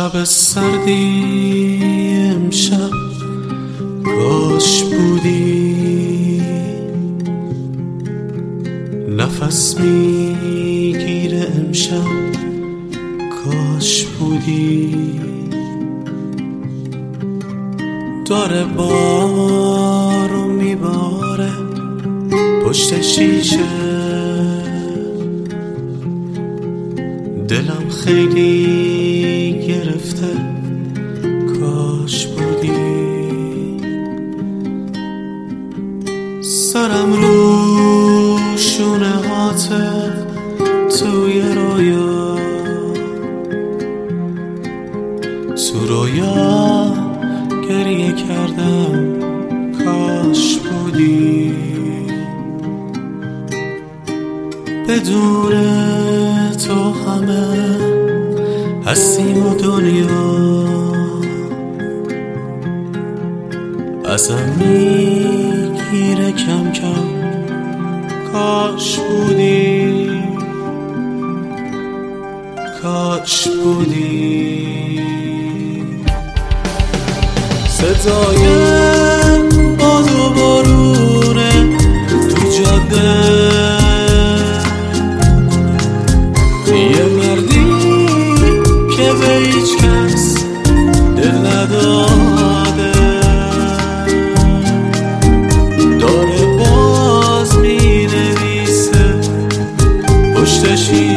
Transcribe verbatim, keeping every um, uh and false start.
شب سردی امشب کاش بودی، نفس میگیره امشب کاش بودی. داره بارو میباره پشت شیشه، دلم خیلی گرفته کاش بودی. سرم رو شونه هاته توی رویا، تو رویا گریه کردم کاش بودی. بدون تو همه هستیم و دنیا ازم میگیره کم کم کاش بودی، کاش بودی. صدای باد و بارونه تو جاده، یه مردی که به هیچ کس دل نداده، داره باز می نویسه پشت شیشه.